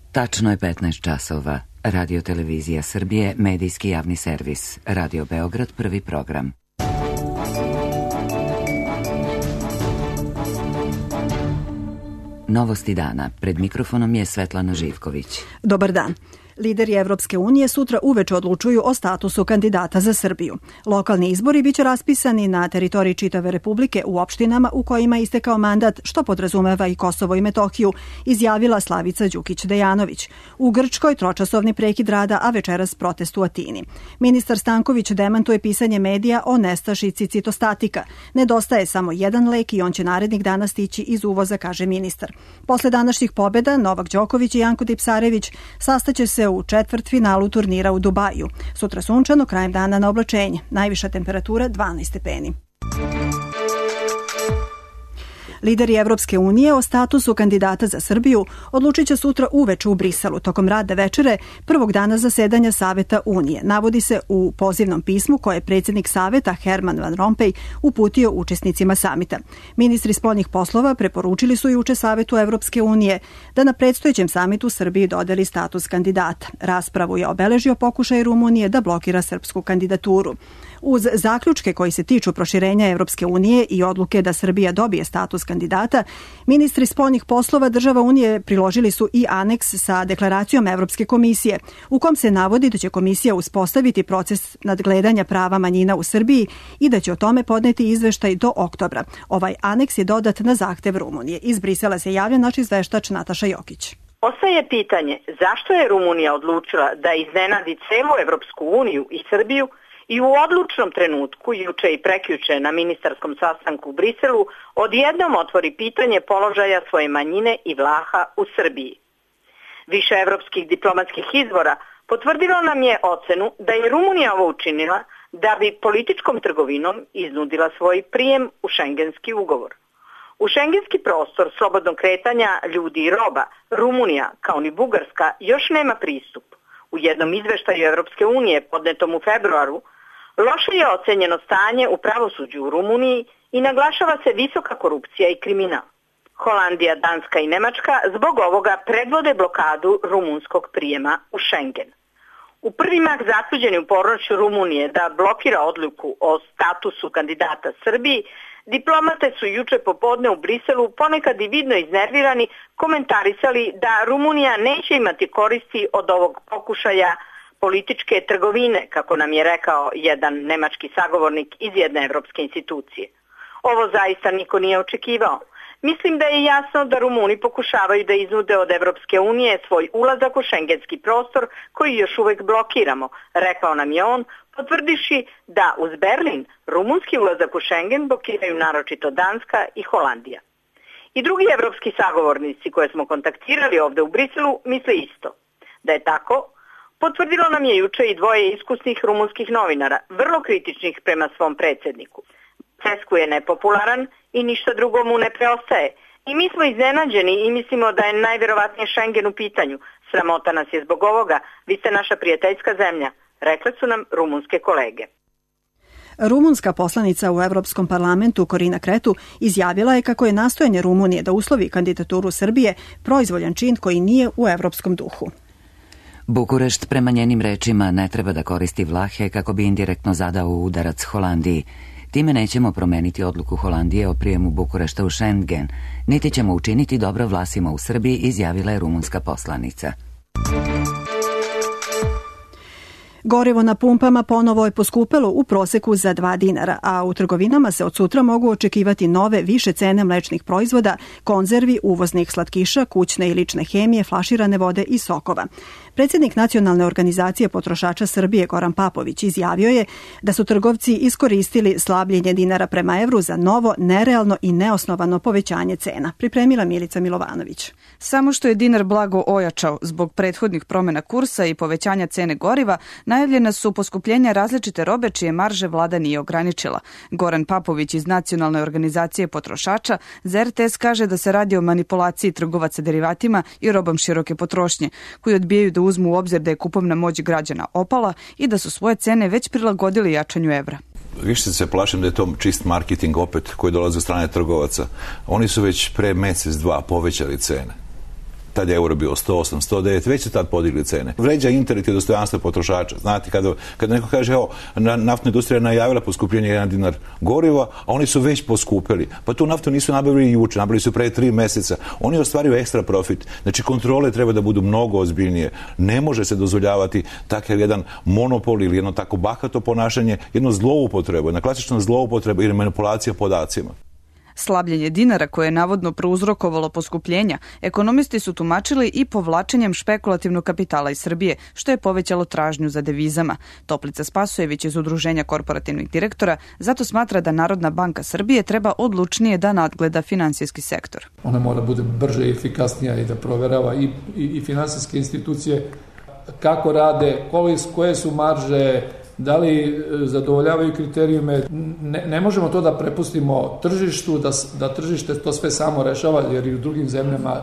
Tačno je 15 časova. Radio Televizija Srbije, medijski javni servis. Radio Beograd, prvi program. Novosti dana. Pred mikrofonom je Svetlana Živković. Dobar dan. Lideri Evropske unije sutra uveče odlučuju o statusu kandidata za Srbiju. Lokalni izbori biće raspisani na teritoriji čitave Republike u opštinama u kojima je istekao mandat, što podrazumeva i Kosovo i Metohiju, izjavila Slavica Đukić-Dejanović. U Grčkoj tročasovni prekid rada, a večeras protest u Atini. Ministar Stanković demantuje pisanje medija o nestašici citostatika. Nedostaje samo jedan lek i on će narednih dana stići iz uvoza, kaže ministar. Posle današnjih pobjeda Novak Đoković i Janko Tipsarević sastaće se u četvrtfinalu turnira u Dubaju. Sutra sunčano, krajem dana na oblačenje. Najviša temperatura 12 stepeni. Lideri Evropske unije o statusu kandidata za Srbiju odlučit će sutra uveče u Briselu tokom radne večere prvog dana zasedanja Saveta Unije. Navodi se u pozivnom pismu koje je predsjednik Saveta Herman Van Rompuy uputio učesnicima samita. Ministri spoljnih poslova preporučili su juče Savetu Evropske unije da na predstojećem samitu Srbiji dodeli status kandidata. Raspravu je obeležio pokušaj Rumunije da blokira srpsku kandidaturu. Uz zaključke koji se tiču proširenja Evropske unije i odluke da Srbija dobije status kandidata, ministri spoljnih poslova država Unije priložili su i aneks sa deklaracijom Evropske komisije, u kom se navodi da će komisija uspostaviti proces nadgledanja prava manjina u Srbiji i da će o tome podneti izveštaj do oktobra. Ovaj aneks je dodat na zahtev Rumunije. Iz Brisela se javlja naš izveštač Nataša Jokić. Ostaje pitanje zašto je Rumunija odlučila da iznenadi celu Evropsku uniju i Srbiju i u odlučnom trenutku, juče i prekjuče na ministarskom sastanku u Briselu, odjednom otvori pitanje položaja svoje manjine i Vlaha u Srbiji. Više evropskih diplomatskih izvora potvrdilo nam je ocenu da je Rumunija ovo učinila da bi političkom trgovinom iznudila svoj prijem u šengenski ugovor. U šengenski prostor slobodnog kretanja ljudi i roba Rumunija, kao ni Bugarska, još nema pristup. U jednom izveštaju Evropske unije podnetom u februaru, loše je ocenjeno stanje u pravosuđu u Rumuniji i naglašava se visoka korupcija i kriminal. Holandija, Danska i Nemačka zbog ovoga predvode blokadu rumunskog prijema u Schengen. U prvi mah zasuđeni u ponoću Rumunije da blokira odluku o statusu kandidata Srbiji, diplomate su juče popodne u Briselu ponekad i vidno iznervirani komentarisali da Rumunija neće imati koristi od ovog pokušaja političke trgovine, kako nam je rekao jedan nemački sagovornik iz jedne evropske institucije. Ovo zaista niko nije očekivao. Mislim da je jasno da Rumuni pokušavaju da iznude od Evropske unije svoj ulazak u šengenski prostor koji još uvek blokiramo, rekao nam je on, potvrdiši da uz Berlin rumunski ulazak u Schengen blokiraju naročito Danska i Holandija. I drugi evropski sagovornici koje smo kontaktirali ovde u Briselu misle isto. Da je tako, potvrdilo nam je juče i dvoje iskusnih rumunskih novinara, vrlo kritičnih prema svom predsjedniku. Cesku je nepopularan i ništa drugo mu ne preostaje. I mi smo iznenađeni i mislimo da je najvjerovatnije Schengen u pitanju. Sramota nas je zbog ovoga. Vi ste naša prijateljska zemlja, rekle su nam rumunske kolege. Rumunska poslanica u Evropskom parlamentu Corina Cretu izjavila je kako je nastojanje Rumunije da uslovi kandidaturu Srbije proizvoljan čin koji nije u evropskom duhu. Bukurešt prema njenim rečima ne treba da koristi Vlahe kako bi indirektno zadao udarac Holandiji. Time nećemo promeniti odluku Holandije o prijemu Bukurešta u Schengen, niti ćemo učiniti dobro Vlasima u Srbiji, izjavila je rumunska poslanica. Gorivo na pumpama ponovo je poskupelo u proseku za 2 dinara, a u trgovinama se od sutra mogu očekivati nove više cene mlečnih proizvoda, konzervi, uvoznih slatkiša, kućne i lične hemije, flaširane vode i sokova. Predsjednik Nacionalne organizacije potrošača Srbije Goran Papović izjavio je da su trgovci iskoristili slabljenje dinara prema evru za novo, nerealno i neosnovano povećanje cena. Pripremila Milica Milovanović. Samo što je dinar blago ojačao zbog prethodnih promjena kursa i povećanja cene goriva, najavljena su poskupljenja različite robe čije marže vlada nije ograničila. Goran Papović iz Nacionalne organizacije potrošača za RTS kaže da se radi o manipulaciji trgovaca derivatima i robom široke potrošnje, koji odbijaju da uzmu u obzir da je kupovna moć građana opala i da su svoje cene već prilagodili jačanju evra. Više se plašim da je to čist marketing opet koji dolazi od strane trgovaca. Oni su već pre mjesec, dva povećali cene. tad je euro bio 108, 109, već su tad podigli cene. Vređa intelekt i dostojanstvo potrošača. Znate, kada neko kaže, evo, naftna industrija je najavila poskupljenje 1 dinar goriva, a oni su već poskupili. Pa tu naftu nisu nabavili juče, nabavili su pre 3 meseca. Oni ostvaruju ekstra profit. Znači, kontrole treba da budu mnogo ozbiljnije. Ne može se dozvoljavati takav jedan monopol ili jedno tako bahato ponašanje, jedno zloupotrebu, jedna klasična zloupotreba ili manipulacija podacima. Slabljenje dinara koje je navodno prouzrokovalo poskupljenja, ekonomisti su tumačili i povlačenjem špekulativnog kapitala iz Srbije, što je povećalo tražnju za devizama. Toplica Spasojević iz Udruženja korporativnih direktora zato smatra da Narodna banka Srbije treba odlučnije da nadgleda finansijski sektor. Ona mora bude brže i efikasnija i da proverava i finansijske institucije kako rade, koje su marže, da li zadovoljavaju kriterijume. Ne možemo to da prepustimo tržištu, da tržište to sve samo rešava, jer i u drugim zemljama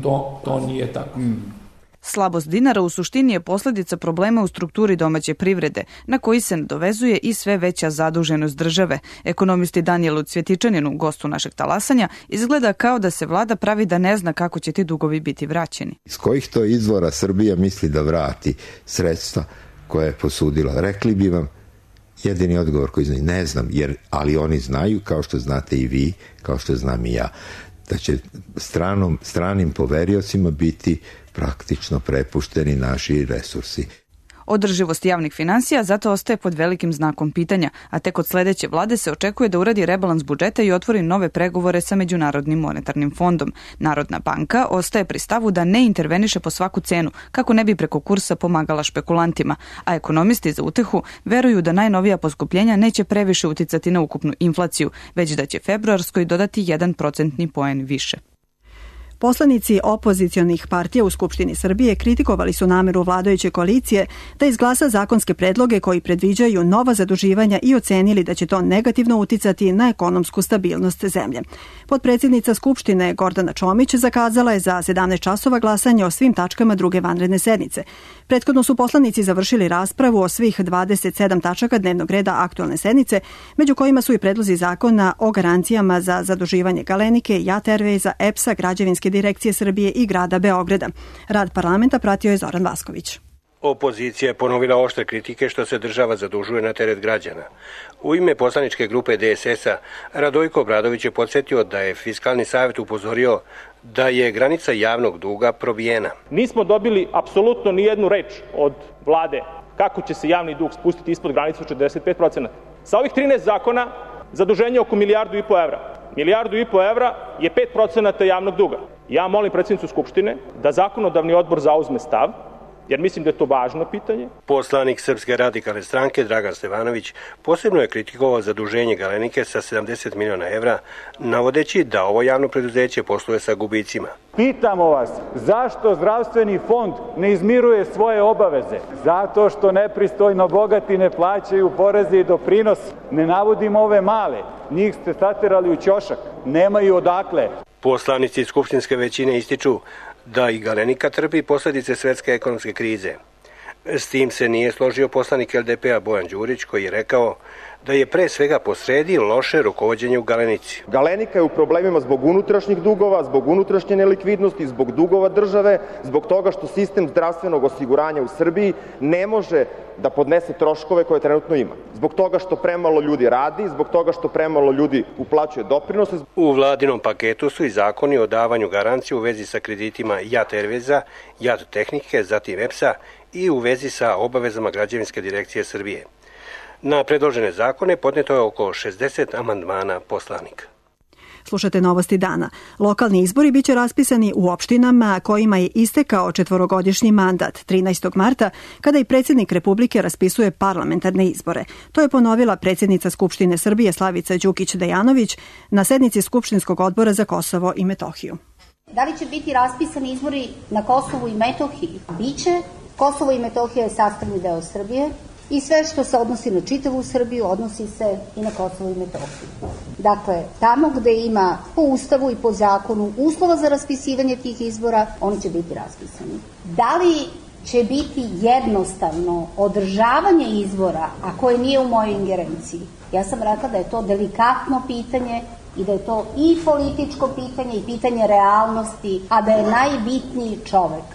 to nije tako. Slabost dinara u suštini je posljedica problema u strukturi domaće privrede, na koji se nadovezuje i sve veća zaduženost države. Ekonomisti Danijelu Cvjetičaninu, gostu našeg talasanja, izgleda kao da se vlada pravi da ne zna kako će ti dugovi biti vraćeni. Iz kojih to izvora Srbija misli da vrati sredstva koja je posudila? Rekli bi vam jedini odgovor koji znaju, ne znam, ali oni znaju, kao što znate i vi, kao što znam i ja, da će stranim poveriocima biti praktično prepušteni naši resursi. Održivost javnih finansija zato ostaje pod velikim znakom pitanja, a tek od sledeće vlade se očekuje da uradi rebalans budžeta i otvori nove pregovore sa Međunarodnim monetarnim fondom. Narodna banka ostaje pri stavu da ne interveniše po svaku cenu, kako ne bi preko kursa pomagala špekulantima, a ekonomisti za utehu veruju da najnovija poskupljenja neće previše uticati na ukupnu inflaciju, već da će februarskoj dodati 1 procentni poen više. Poslanici opozicionih partija u Skupštini Srbije kritikovali su nameru vladajuće koalicije da izglasa zakonske predloge koji predviđaju nova zaduživanja i ocenili da će to negativno uticati na ekonomsku stabilnost zemlje. Potpredsjednica Skupštine Gordana Čomić zakazala je za 17 časova glasanje o svim tačkama druge vanredne sednice. Prethodno su poslanici završili raspravu o svih 27 tačaka dnevnog reda aktualne sednice, među kojima su i predlozi zakona o garancijama za zaduživanje Galenike, JAT Airwaysa, EPS-a, Građevinske direkcije Srbije i grada Beograda. Rad parlamenta pratio je Zoran Vasković. Opozicija je ponovila oštre kritike što se država zadužuje na teret građana. U ime poslaničke grupe DSS-a Radojko Obradović je podsjetio da je Fiskalni savjet upozorio da je granica javnog duga probijena. Nismo dobili apsolutno ni jednu reč od vlade kako će se javni dug spustiti ispod granice od 45%. Sa ovih 13 zakona zaduženje oko 1,5 milijardu evra. 1,5 milijardu evra je 5% javnog duga. Ja molim predsjednicu Skupštine da zakonodavni odbor zauzme stav, jer mislim da je to važno pitanje. Poslanik Srpske radikalne stranke Dragan Stevanović posebno je kritikovao zaduženje Galenike sa 70 miliona evra, navodeći da ovo javno preduzeće posluje sa gubicima. Pitamo vas, zašto zdravstveni fond ne izmiruje svoje obaveze? Zato što nepristojno bogati ne plaćaju poreze i doprinos. Ne navodimo ove male, njih ste saterali u ćošak, nemaju odakle. Poslanici skupštinske većine ističu da i Galenika trpi posljedice svetske ekonomske krize. S tim se nije složio poslanik LDP-a Bojan Đurić, koji je rekao da je pre svega posredi loše rukovođenje u Galenici. Galenika je u problemima zbog unutrašnjih dugova, zbog unutrašnje nelikvidnosti, zbog dugova države, zbog toga što sistem zdravstvenog osiguranja u Srbiji ne može da podnese troškove koje trenutno ima. Zbog toga što premalo ljudi radi, zbog toga što premalo ljudi uplaćuje doprinose. U vladinom paketu su i zakoni o davanju garancije u vezi sa kreditima JAT Airwaysa, JAT Tehnike, zatim EPS-a i u vezi sa obavezama Građevinske direkcije Srbije. Na predložene zakone podneto je oko 60 amandmana poslanika. Slušate novosti dana. Lokalni izbori biće raspisani u opštinama kojima je istekao 4-godišnji mandat 13. marta, kada i predsjednik Republike raspisuje parlamentarne izbore. To je ponovila predsjednica Skupštine Srbije Slavica Đukić-Dejanović na sednici Skupštinskog odbora za Kosovo i Metohiju. Da li će biti raspisani izbori na Kosovu i Metohiji? Biće. Kosovo i Metohija je sastavni deo Srbije. I sve što se odnosi na čitavu Srbiju odnosi se i na Kosovo i Metohiju. Dakle, tamo gde ima po ustavu i po zakonu uslova za raspisivanje tih izbora, oni će biti raspisani. Da li će biti jednostavno održavanje izbora, a koje nije u mojoj ingerenciji? Ja sam rekla da je to delikatno pitanje i da je to i političko pitanje i pitanje realnosti, a da je najbitniji čovek.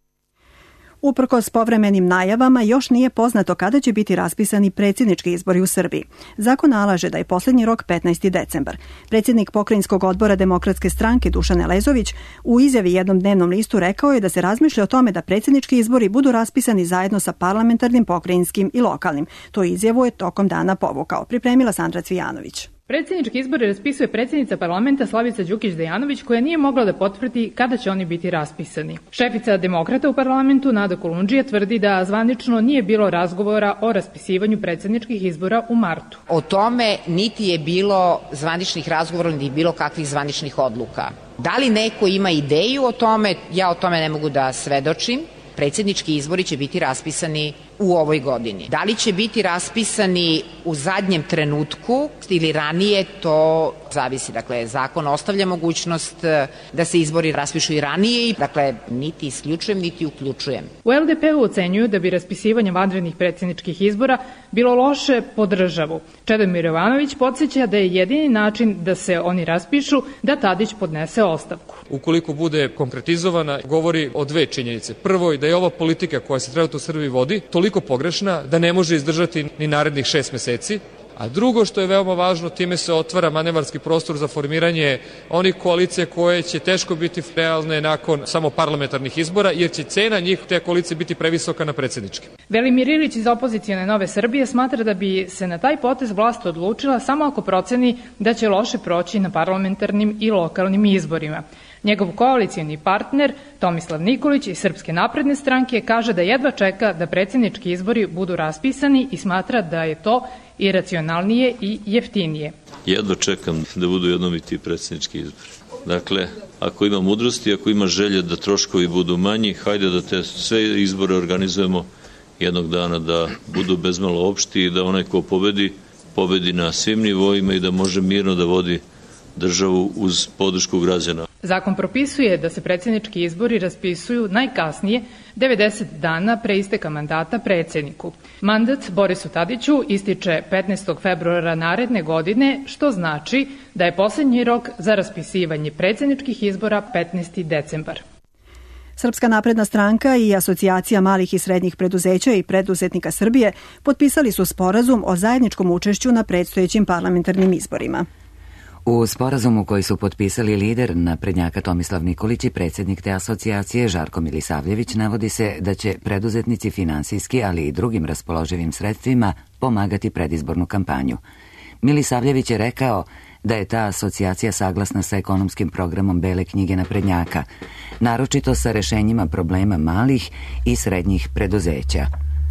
Uprkos povremenim najavama, još nije poznato kada će biti raspisani predsjednički izbori u Srbiji. Zakon nalaže da je posljednji rok 15. decembar. Predsjednik Pokrajinskog odbora Demokratske stranke Dušan Elezović u izjavi jednom dnevnom listu rekao je da se razmišlja o tome da predsjednički izbori budu raspisani zajedno sa parlamentarnim, pokrajinskim i lokalnim. To izjavu je tokom dana povukao. Pripremila Sandra Cvijanović. Predsjednički izbori raspisuje predsjednica parlamenta Slavica Đukić-Dejanović, koja nije mogla da potvrdi kada će oni biti raspisani. Šefica demokrata u parlamentu Nada Kolundžija tvrdi da zvanično nije bilo razgovora o raspisivanju predsjedničkih izbora u martu. O tome niti je bilo zvaničnih razgovora, niti bilo kakvih zvaničnih odluka. Da li neko ima ideju o tome, ja o tome ne mogu da svedočim. Predsjednički izbori će biti raspisani u ovoj godini. Da li će biti raspisani u zadnjem trenutku ili ranije, to zavisi. Dakle, zakon ostavlja mogućnost da se izbori raspišu i ranije, dakle, niti isključujem, niti uključujem. U LDP-u ocenjuju da bi raspisivanje vanrednih predsjedničkih izbora bilo loše po državu. Čedomir Jovanović podsjeća da je jedini način da se oni raspišu da Tadić podnese ostavku. Ukoliko bude konkretizovana, govori o dve činjenice. Prvo je da je ova politika koja se trenutno u Srbiji vodi toliko pogrešna da ne može izdržati ni narednih 6 meseci. A drugo što je veoma važno, time se otvara manevarski prostor za formiranje onih koalicija koje će teško biti realne nakon samo parlamentarnih izbora, jer će cena njih te koalicije biti previsoka na predsjedničke. Velimir Ilić iz opozicione Nove Srbije smatra da bi se na taj potez vlast odlučila samo ako proceni da će loše proći na parlamentarnim i lokalnim izborima. Njegov koalicijni partner Tomislav Nikolić iz Srpske napredne stranke kaže da jedva čeka da predsjednički izbori budu raspisani i smatra da je to i racionalnije i jeftinije. Jedva čekam da budu jednom i ti predsjednički izbori. Dakle, ako ima mudrosti, ako ima želje da troškovi budu manji, hajde da te sve izbore organizujemo jednog dana, da budu bezmalo opšti i da onaj ko pobedi na svim nivoima i da može mirno da vodi državu uz podršku građana. Zakon propisuje da se predsjednički izbori raspisuju najkasnije 90 dana pre isteka mandata predsjedniku. Mandat Borisu Tadiću ističe 15. februara naredne godine, što znači da je posljednji rok za raspisivanje predsjedničkih izbora 15. decembar. Srpska napredna stranka i Asocijacija malih i srednjih preduzeća i preduzetnika Srbije potpisali su sporazum o zajedničkom učešću na predstojećim parlamentarnim izborima. U sporazumu koji su potpisali lider naprednjaka Tomislav Nikolić i predsjednik te asocijacije Žarko Milisavljević navodi se da će preduzetnici finansijski, ali i drugim raspoloživim sredstvima pomagati predizbornu kampanju. Milisavljević je rekao da je ta asocijacija saglasna sa ekonomskim programom Bele knjige naprednjaka, naročito sa rešenjima problema malih i srednjih preduzeća.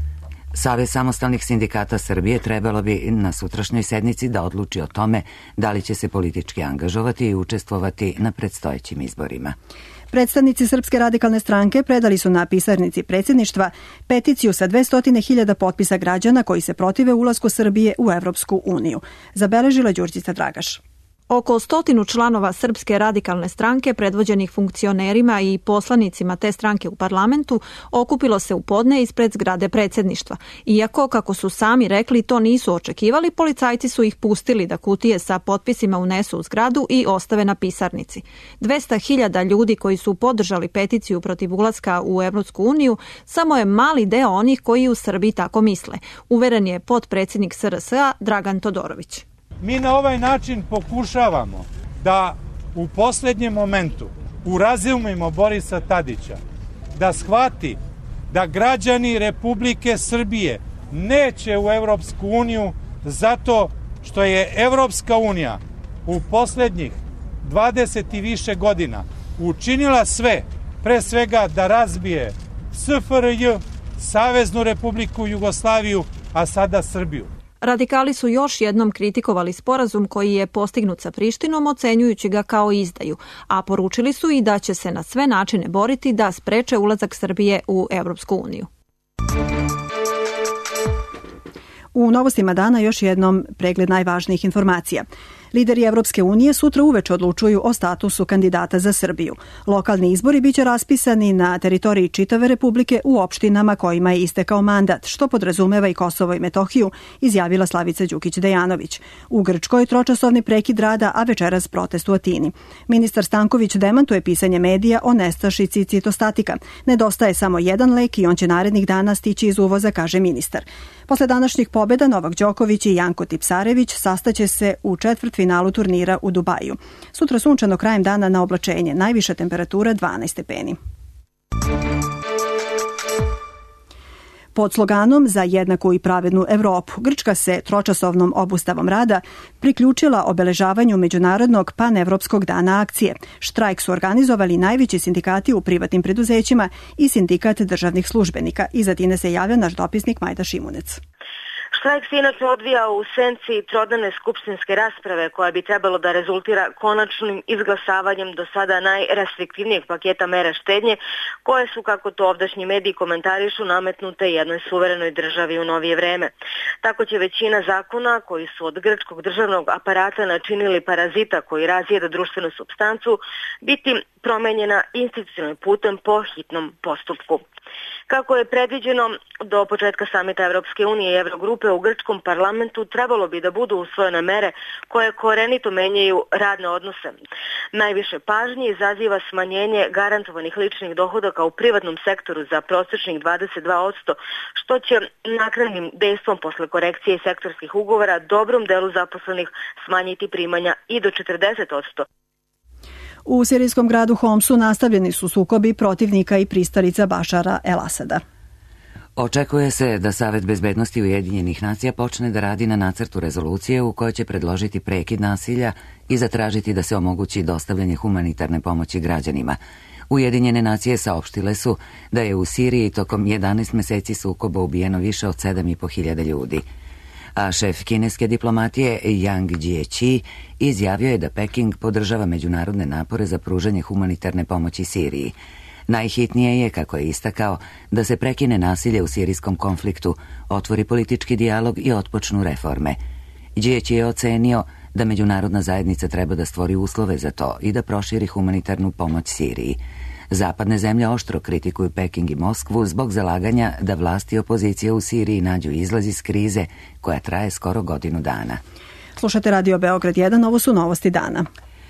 Savez samostalnih sindikata Srbije trebalo bi na sutrašnjoj sednici da odluči o tome da li će se politički angažovati i učestvovati na predstojećim izborima. Predstavnici Srpske radikalne stranke predali su na pisarnici predsjedništva peticiju sa 200.000 potpisa građana koji se protive ulasku Srbije u Evropsku uniju. Zabeležila Đurđica Dragaš. Oko 100 članova Srpske radikalne stranke, predvođenih funkcionerima i poslanicima te stranke u parlamentu, okupilo se u podne ispred zgrade predsjedništva. Iako, kako su sami rekli, to nisu očekivali, policajci su ih pustili da kutije sa potpisima unesu u zgradu i ostave na pisarnici. 200.000 ljudi koji su podržali peticiju protiv ulaska u Evropsku uniju samo je mali deo onih koji u Srbiji tako misle, uveren je potpredsjednik SRS-a Dragan Todorović. Mi na ovaj način pokušavamo da u posljednjem momentu urazumimo Borisa Tadića, da shvati da građani Republike Srbije neće u Evropsku uniju zato što je Evropska unija u posljednjih 20 i više godina učinila sve, pre svega da razbije SFRJ, Saveznu Republiku Jugoslaviju, a sada Srbiju. Radikali su još jednom kritikovali sporazum koji je postignut sa Prištinom, ocenjujući ga kao izdaju, a poručili su i da će se na sve načine boriti da spreče ulazak Srbije u Evropsku uniju. U novostima dana još jednom pregled najvažnijih informacija. Lideri Evropske unije sutra uveče odlučuju o statusu kandidata za Srbiju. Lokalni izbori biće raspisani na teritoriji čitave Republike u opštinama kojima je istekao mandat, što podrazumeva i Kosovo i Metohiju, izjavila Slavica Đukić-Dejanović. U Grčkoj tročasovni prekid rada, a večeras protest u Atini. Ministar Stanković demantuje pisanje medija o nestašici citostatika. Nedostaje samo jedan lek i on će narednih dana stići iz uvoza, kaže ministar. Posle današnjih pobjeda Novak Đoković i Janko Tipsarević sastaće se u četvrtfinalu turnira u Dubaju. Sutra sunčano, krajem dana na oblačenje, najviša temperatura 12 stepeni. Pod sloganom za jednaku i pravednu Evropu, Grčka se tročasovnom obustavom rada priključila obeležavanju Međunarodnog panevropskog dana akcije. Štrajk su organizovali najveći sindikati u privatnim preduzećima i sindikat državnih službenika. Iz Atine se javlja naš dopisnik Majda Šimunec. Štrajk se inače odvija u senci trodnevne skupštinske rasprave koja bi trebalo da rezultira konačnim izglasavanjem do sada najrestriktivnijeg paketa mera štednje koje su, kako to ovdašnji mediji komentarišu, nametnute jednoj suverenoj državi u novije vreme. Tako će većina zakona koji su od grčkog državnog aparata načinili parazita koji razjeda društvenu supstancu biti promenjena institucionalnim putem po hitnom postupku. Kako je predviđeno, do početka samita Evropske unije i Evrogrupe u grčkom parlamentu trebalo bi da budu usvojene mere koje korenito menjaju radne odnose. Najviše pažnje izaziva smanjenje garantovanih ličnih dohodaka u privatnom sektoru za prosečnih 22%, što će naknadnim dejstvom posle korekcije sektorskih ugovora dobrom delu zaposlenih smanjiti primanja i do 40%. U sirijskom gradu Homsu nastavljeni su sukobi protivnika i pristalica Bašara el-Asada. Očekuje se da Savet bezbednosti Ujedinjenih nacija počne da radi na nacrtu rezolucije u kojoj će predložiti prekid nasilja i zatražiti da se omogući dostavljanje humanitarne pomoći građanima. Ujedinjene nacije saopštile su da je u Siriji tokom 11 meseci sukoba ubijeno više od 7.500 ljudi. A šef kineske diplomatije Yang Jiechi izjavio je da Peking podržava međunarodne napore za pružanje humanitarne pomoći Siriji. Najhitnije je, kako je istakao, da se prekine nasilje u sirijskom konfliktu, otvori politički dijalog i otpočnu reforme. Jiechi je ocenio da međunarodna zajednica treba da stvori uslove za to i da proširi humanitarnu pomoć Siriji. Zapadne zemlje oštro kritikuju Peking i Moskvu zbog zalaganja da vlasti i opozicija u Siriji nađu izlaz iz krize koja traje skoro godinu dana. Slušate Radio Beograd 1, ovo su novosti dana.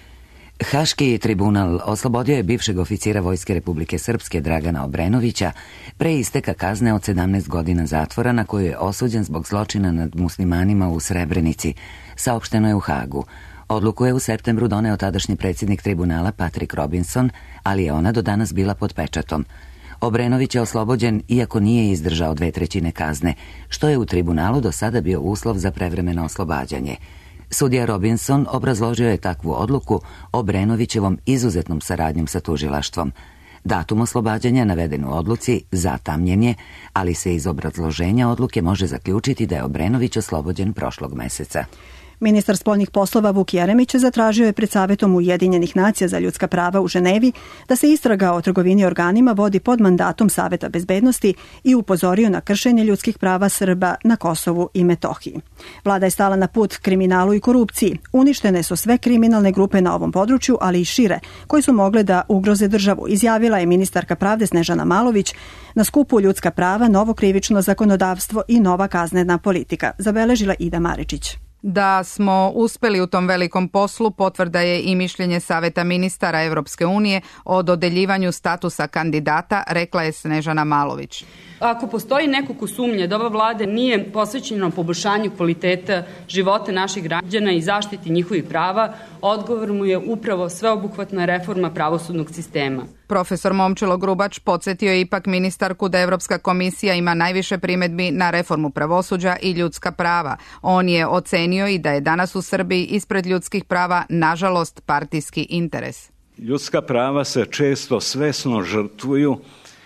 Haški tribunal oslobodio je bivšeg oficira Vojske Republike Srpske Dragana Obrenovića pre isteka kazne od 17 godina zatvora na koju je osuđen zbog zločina nad muslimanima u Srebrenici, saopšteno je u Hagu. Odluku je u septembru doneo tadašnji predsjednik tribunala Patrick Robinson, ali je ona do danas bila pod pečatom. Obrenović je oslobođen iako nije izdržao 2/3 kazne, što je u tribunalu do sada bio uslov za prevremeno oslobađanje. Sudija Robinson obrazložio je takvu odluku Obrenovićevom izuzetnom saradnjom sa tužilaštvom. Datum oslobađanja naveden u odluci zatamnjen je, ali se iz obrazloženja odluke može zaključiti da je Obrenović oslobođen prošlog meseca. Ministar spoljnih poslova Vuk Jeremić zatražio je pred Savetom Ujedinjenih nacija za ljudska prava u Ženevi da se istraga o trgovini organima vodi pod mandatom Saveta bezbednosti i upozorio na kršenje ljudskih prava Srba na Kosovu i Metohiji. Vlada je stala na put kriminalu i korupciji. Uništene su sve kriminalne grupe na ovom području, ali i šire, koji su mogle da ugroze državu, izjavila je ministarka pravde Snežana Malović na skupu ljudska prava, novo krivično zakonodavstvo i nova kaznena politika, zabeležila Ida Maričić. Da smo uspeli u tom velikom poslu potvrda je i mišljenje Saveta ministara Evropske unije o dodeljivanju statusa kandidata, rekla je Snežana Malović. Ako postoji neko ko sumnje da ova vlada nije posvećena poboljšanju kvaliteta života naših građana i zaštiti njihovih prava, odgovor mu je upravo sveobuhvatna reforma pravosudnog sistema. Profesor Momčilo Grubač podsjetio je ipak ministarku da Evropska komisija ima najviše primedbi na reformu pravosuđa i ljudska prava. On je ocenio i da je danas u Srbiji ispred ljudskih prava nažalost partijski interes. Ljudska prava se često svesno žrtvuju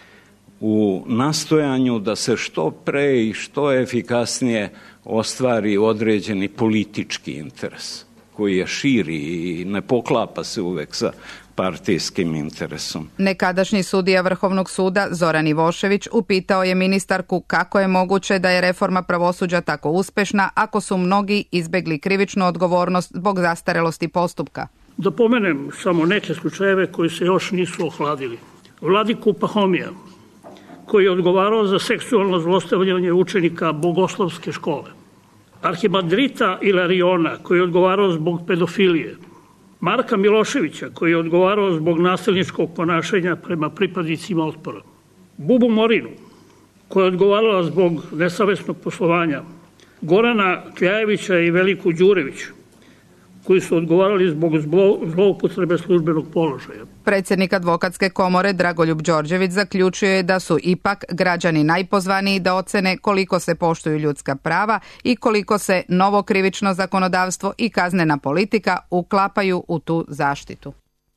u nastojanju da se što pre i što efikasnije ostvari određeni politički interes koji je širi i ne poklapa se uvek sa partijskim interesom. Nekadašnji sudija Vrhovnog suda Zoran Ivošević upitao je ministarku kako je moguće da je reforma pravosuđa tako uspešna ako su mnogi izbegli krivičnu odgovornost zbog zastarelosti postupka. Da pomenem samo neke slučajeve koji se još nisu ohladili. Vladiku Pahomija, koji je odgovarao za seksualno zlostavljanje učenika Bogoslovske škole. Arhimandrita Ilariona, koji je odgovarao zbog pedofilije. Marka Miloševića, koji je odgovarao zbog nasilničkog ponašanja prema pripadnicima otpora. Bubu Morinu, koja je odgovarala zbog nesavesnog poslovanja. Gorana Kljajevića i Veliku Đurević, koji su odgovarali zbog zloupotrebe službenog položaja. Predsjednik advokatske komore Dragoljub Đorđević zaključuje da su ipak građani najpozvaniji da ocene koliko se poštuju ljudska prava i koliko se novo krivično zakonodavstvo i kaznena politika uklapaju u tu zaštitu.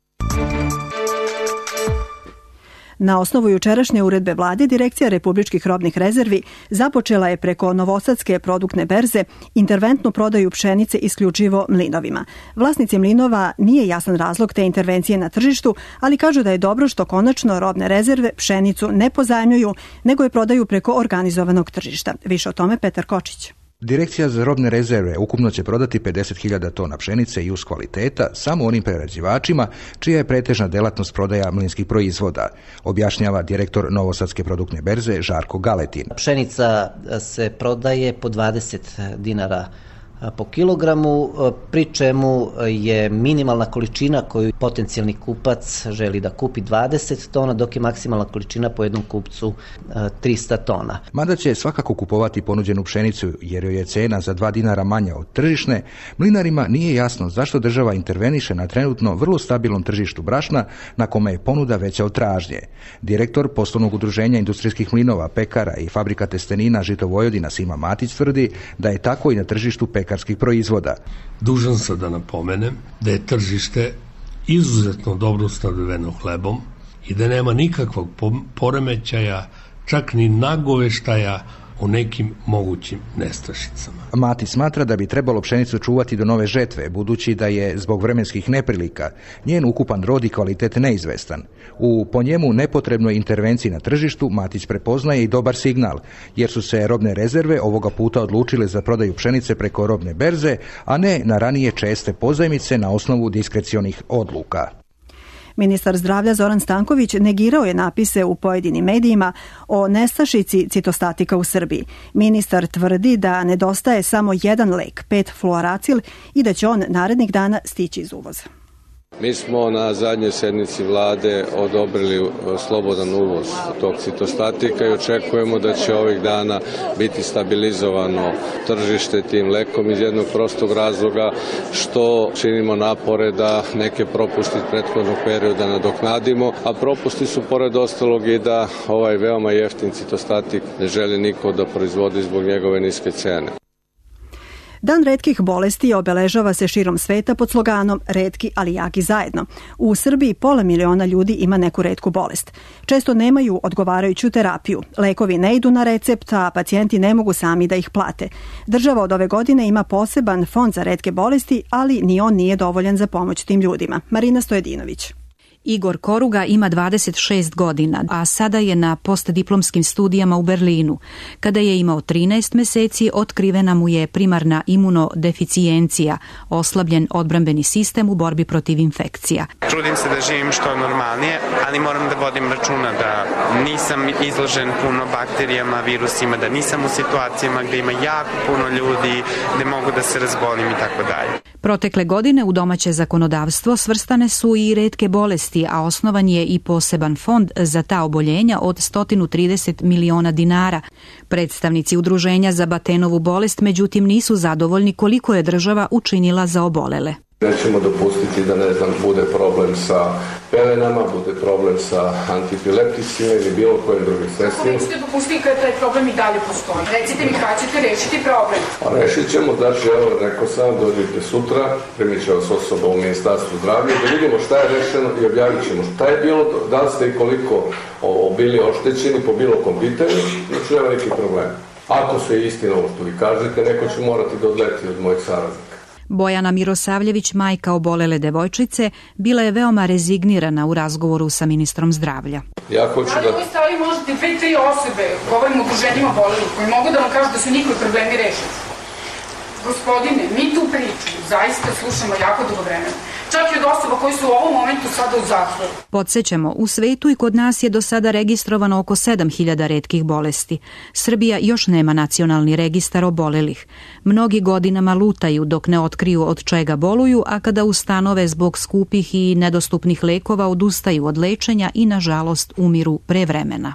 Na osnovu jučerašnje uredbe vlade, Direkcija republičkih robnih rezervi započela je preko Novosadske produktne berze interventnu prodaju pšenice isključivo mlinovima. Vlasnici mlinova nije jasan razlog te intervencije na tržištu, ali kažu da je dobro što konačno robne rezerve pšenicu ne pozajmljuju, nego je prodaju preko organizovanog tržišta. Više o tome Petar Kočić. Direkcija za robne rezerve ukupno će prodati 50.000 tona pšenice i uz kvaliteta samo onim prerađivačima čija je pretežna delatnost prodaja mlinskih proizvoda, objašnjava direktor Novosadske produktne berze Žarko Galetin. Pšenica se prodaje po 20 dinara po kilogramu, pri čemu je minimalna količina koju potencijalni kupac želi da kupi 20 tona, dok je maksimalna količina po jednom kupcu 300 tona. Mada će svakako kupovati ponuđenu pšenicu jer joj je cena za 2 dinara manja od tržišne, mlinarima nije jasno zašto država interveniše na trenutno vrlo stabilnom tržištu brašna na kome je ponuda veća od tražnje. Direktor poslovnog udruženja industrijskih mlinova, pekara i fabrika testenina Žito Vojvodina Sima Matić tvrdi da je tako i na tržištu pekarskih proizvoda. Dužan sam da napomenem da je tržište izuzetno dobro snabdeveno hlebom i da nema nikakvog poremećaja, čak ni nagoveštaja o nekim mogućim nestašicama. Matić smatra da bi trebalo pšenicu čuvati do nove žetve, budući da je zbog vremenskih neprilika njen ukupan rod i kvalitet neizvestan. U po njemu nepotrebnoj intervenciji na tržištu Matić prepoznaje i dobar signal, jer su se robne rezerve ovoga puta odlučile za prodaju pšenice preko robne berze, a ne na ranije česte pozajmice na osnovu diskrecionih odluka. Ministar zdravlja Zoran Stanković negirao je napise u pojedinim medijima o nestašici citostatika u Srbiji. Ministar tvrdi da nedostaje samo jedan lek, 5-fluoracil, i da će on narednih dana stići iz uvoza. Mi smo na zadnjoj sednici vlade odobrili slobodan uvoz tog citostatika i očekujemo da će ovih dana biti stabilizovano tržište tim lekom iz jednog prostog razloga što činimo napore da neke propusti iz prethodnog perioda nadoknadimo, a propusti su pored ostalog i da ovaj veoma jeftin citostatik ne želi niko da proizvodi zbog njegove niske cene. Dan retkih bolesti obeležava se širom sveta pod sloganom retki ali jaki zajedno. U Srbiji 500.000 ljudi ima neku retku bolest. Često nemaju odgovarajuću terapiju. Lekovi ne idu na recept, a pacijenti ne mogu sami da ih plate. Država od ove godine ima poseban fond za retke bolesti, ali ni on nije dovoljan za pomoć tim ljudima. Marina Stojedinović. Igor Koruga ima 26 godina, a sada je na postdiplomskim studijama u Berlinu. Kada je imao 13 meseci, otkrivena mu je primarna imunodeficijencija, oslabljen odbrambeni sistem u borbi protiv infekcija. Trudim se da živim što normalnije, ali moram da vodim računa da nisam izložen puno bakterijama, virusima, da nisam u situacijama gde ima jako puno ljudi, gde mogu da se razbolim i tako dalje. Protekle godine u domaće zakonodavstvo svrstane su i retke bolesti, a osnovan je i poseban fond za ta oboljenja od 130 miliona dinara. Predstavnici udruženja za Batenovu bolest međutim nisu zadovoljni koliko je država učinila za obolele. Nećemo dopustiti da, bude problem sa pelenama, bude problem sa antipilepticima ili bilo kojim drugim sredstvima. Kako nećete dopustiti kada taj problem i dalje postoji? Recite mi kada ćete rešiti problem? A rešit ćemo, znači, evo, rekao sam, dođite sutra, primit će vas osoba u Ministarstvu zdravlja, da vidimo šta je rešeno i objavit ćemo šta je bilo, da li ste i koliko bili oštećeni po bilo kom pitanju, znači nema neki problem. Ako se istina ovo što vi kažete, neko će morati da odleti od mojih saradnika. Bojana Mirosavljević, majka obolele devojčice, bila je veoma rezignirana u razgovoru sa ministrom zdravlja. Ja hoću da... u ovoj sali možete 2-3 osobe, govorim o udruženjima obolelih, koji mogu da vam kažu da su njihovi problemi rešeni. Gospodine, mi tu priču zaista slušamo jako dugo vremena. Čak i od osoba koji su u ovom momentu sada u zatvoru. Podsećamo, u svetu i kod nas je do sada registrovano oko 7.000 retkih bolesti. Srbija još nema nacionalni registar obolelih. Mnogi godinama lutaju dok ne otkriju od čega boluju, a kada ustanove zbog skupih i nedostupnih lekova odustaju od lečenja i nažalost umiru pre vremena.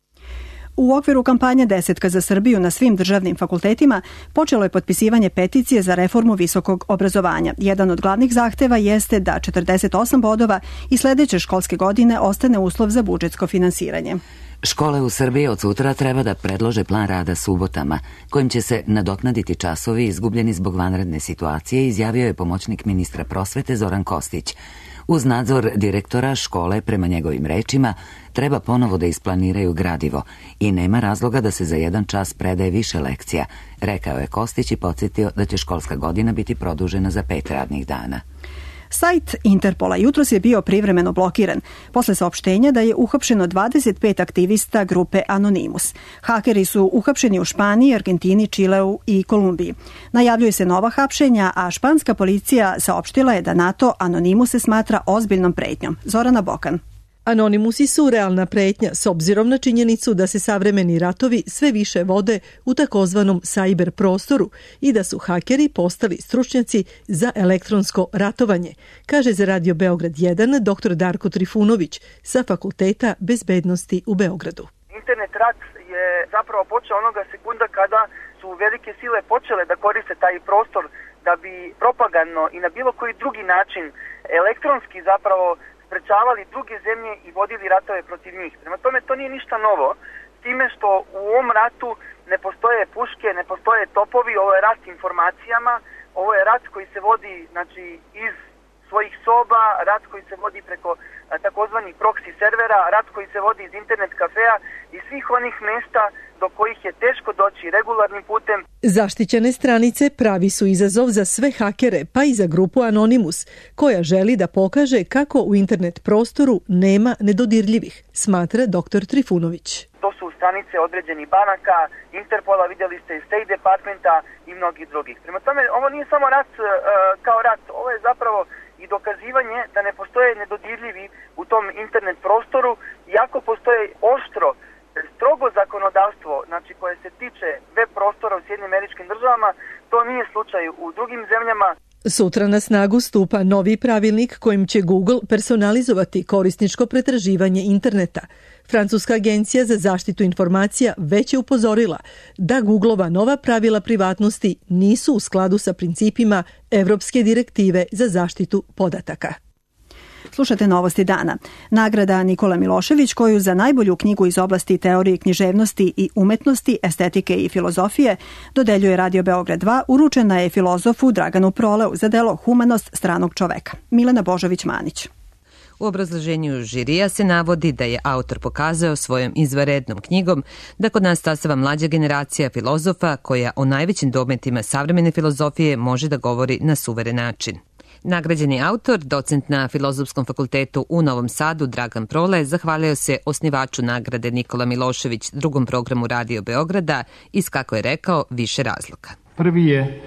U okviru kampanje Desetka za Srbiju na svim državnim fakultetima počelo je potpisivanje peticije za reformu visokog obrazovanja. Jedan od glavnih zahteva jeste da 48 bodova i sledeće školske godine ostane uslov za budžetsko finansiranje. Škole u Srbiji od sutra treba da predlože plan rada subotama, kojim će se nadoknaditi časovi izgubljeni zbog vanredne situacije, izjavio je pomoćnik ministra prosvete Zoran Kostić. Uz nadzor direktora škole, prema njegovim rečima, treba ponovo da isplaniraju gradivo i nema razloga da se za jedan čas predaje više lekcija, rekao je Kostić i podsjetio da će školska godina biti produžena za 5 radnih dana. Sajt Interpola jutros je bio privremeno blokiran posle saopštenja da je uhapšeno 25 aktivista grupe Anonymous. Hakeri su uhapšeni u Španiji, Argentini, Čileu i Kolumbiji. Najavljuje se nova hapšenja, a španska policija saopštila je da NATO Anonymous se smatra ozbiljnom pretnjom. Zorana Bokan. Anonimusi su realna pretnja s obzirom na činjenicu da se savremeni ratovi sve više vode u takozvanom cyber prostoru i da su hakeri postali stručnjaci za elektronsko ratovanje, kaže za Radio Beograd 1 dr. Darko Trifunović sa Fakulteta bezbednosti u Beogradu. Internet rat je zapravo počeo onoga sekunda kada su velike sile počele da koriste taj prostor da bi propagandno i na bilo koji drugi način elektronski zapravo sprečavali druge zemlje i vodili ratove protiv njih. Prema tome, to nije ništa novo, s time što u ovom ratu ne postoje puške, ne postoje topovi, ovo je rat informacijama, ovo je rat koji se vodi znači, iz svojih soba, rat koji se vodi preko takozvanih proxy servera, rat koji se vodi iz internet kafea i svih onih mesta do kojih je teško doći regularnim putem. Zaštićene stranice pravi su izazov za sve hakere, pa i za grupu Anonymous, koja želi da pokaže kako u internet prostoru nema nedodirljivih, smatra dr. Trifunović. To su stranice određenih banaka, Interpola, vidjeli ste i State Departmenta i mnogih drugih. Prema tome, ovo nije samo rat kao rat, ovo je zapravo i dokazivanje da ne postoje nedodirljivi u tom internet prostoru, iako postoje oštro, strogo zakonodavstvo, znači koje se tiče web prostora u Sjedinjenim Američkim Državama, to nije slučaj u drugim zemljama. Sutra na snagu stupa novi pravilnik kojim će Google personalizovati korisničko pretraživanje interneta. Francuska agencija za zaštitu informacija već je upozorila da Googleova nova pravila privatnosti nisu u skladu sa principima Evropske direktive za zaštitu podataka. Slušate Novosti dana. Nagrada Nikola Milošević, koju za najbolju knjigu iz oblasti teorije književnosti i umetnosti, estetike i filozofije dodeljuje Radio Beograd 2, uručena je filozofu Draganu Proleu za delo Humanost stranog čoveka. Milena Božović-Manić. U obrazloženju žirija se navodi da je autor pokazao svojom izvanrednom knjigom da kod nas stasava mlađa generacija filozofa koja o najvećim dometima savremene filozofije može da govori na suveren način. Nagrađeni autor, docent na Filozofskom fakultetu u Novom Sadu, Dragan Prole, zahvalio se osnivaču nagrade Nikola Milošević drugom programu Radio Beograda iz, kako je rekao, više razloga. Prvi je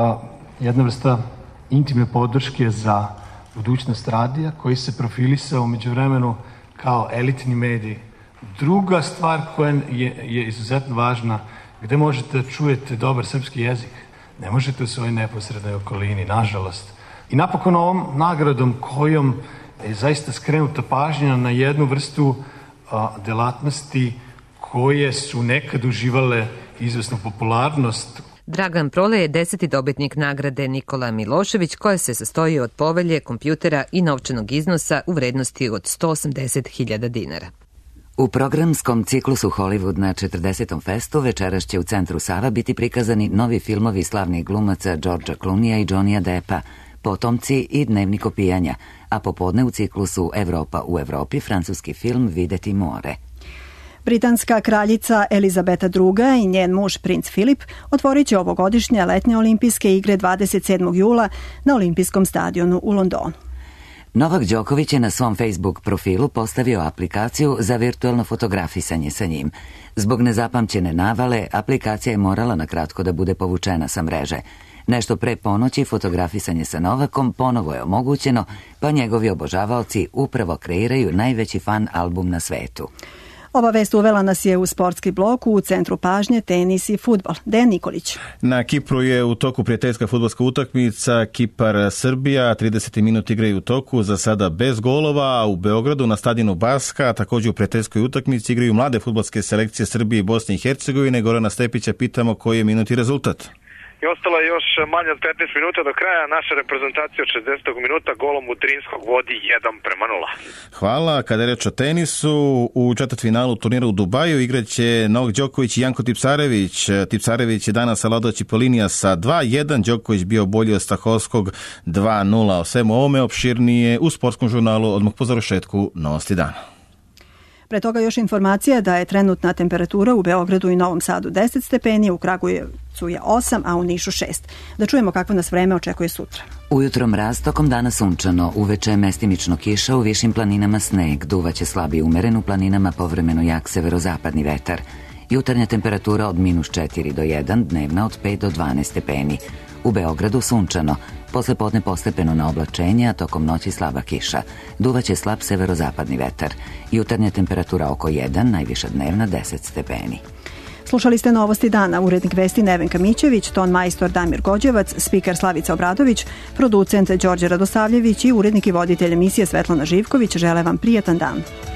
jedna vrsta intime podrške za budućnost radija koji se profilisao umeđu vremenu kao elitni medij. Druga stvar koja je izuzetno važna, gde možete da čujete dobar srpski jezik, ne možete u svojoj neposrednoj okolini, nažalost. I napokon ovom nagradom kojom je zaista skrenuta pažnja na jednu vrstu delatnosti koje su nekad uživale izvesnu popularnost. Dragan Prole je 10. dobitnik nagrade Nikola Milošević, koja se sastoji od povelje, kompjutera i novčanog iznosa u vrednosti od 180.000 dinara. U programskom ciklusu Hollywood na 40. festu večeras će u centru Sava biti prikazani novi filmovi slavnih glumaca Georgea Clooneyja i Johnnya Deppa, Potomci i Dnevnik opijanja, a popodne u ciklusu Evropa u Evropi francuski film Videti more. Britanska kraljica Elizabeta II i njen muž princ Filip otvorit će ovogodišnje letnje olimpijske igre 27. jula na olimpijskom stadionu u Londonu. Novak Đoković je na svom Facebook profilu postavio aplikaciju za virtualno fotografisanje sa njim. Zbog nezapamćene navale, aplikacija je morala na kratko da bude povučena sa mreže. Nešto pre ponoći fotografisanje sa Novakom ponovo je omogućeno, pa njegovi obožavaoci upravo kreiraju najveći fan album na svetu. Ova vest uvela nas je u sportski blok u centru pažnje tenis i fudbal. Dejan Nikolić. Na Kipru je u toku prijateljska fudbalska utakmica Kipar-Srbija. 30 minut igre u toku, za sada bez golova, a u Beogradu na stadionu Baska, također u prijateljskoj utakmici igraju mlade fudbalske selekcije Srbije i Bosne i Hercegovine. Gorana Stepića pitamo koji je minut i rezultat. I ostalo je još manje od 15 minuta do kraja. Naša reprezentacija od 60. minuta golom Mudrinskog vodi 1-0. Hvala. Kada je reč o tenisu, u četvrtfinalu turnira u Dubaju igraće Novak Đoković i Janko Tipsarević. Tipsarević je danas savladao Cipolinija sa 2-1. Đoković bio bolji od Stahovskog 2-0. O svemu ovome opširnije u sportskom žurnalu odmah po završetku Novosti dana. Pre toga još informacija da je trenutna temperatura u Beogradu i Novom Sadu 10 stepeni, u Kragujevcu je 8, a u Nišu 6. Da čujemo kakvo nas vreme očekuje sutra. Ujutro mraz, tokom dana sunčano, uveče mestimično kiša, u višim planinama sneg, duvaće slab i umeren, u planinama povremeno jak severozapadni vetar. Jutarnja temperatura od -4 do 1, dnevna od 5 do 12 stepeni. U Beogradu sunčano, posle podne postepeno na oblačenje, a tokom noći slaba kiša. Duvaće slab severozapadni vetar. Jutarnja temperatura oko 1, najviša dnevna 10 stepeni. Slušali ste Novosti dana, urednik vesti Nevenka Mićević, ton majstor Damir Gođevac, spiker Slavica Obradović, producent Đorđe Radosavljević i urednik i voditelj emisije Svetlana Živković. Žele vam prijatan dan.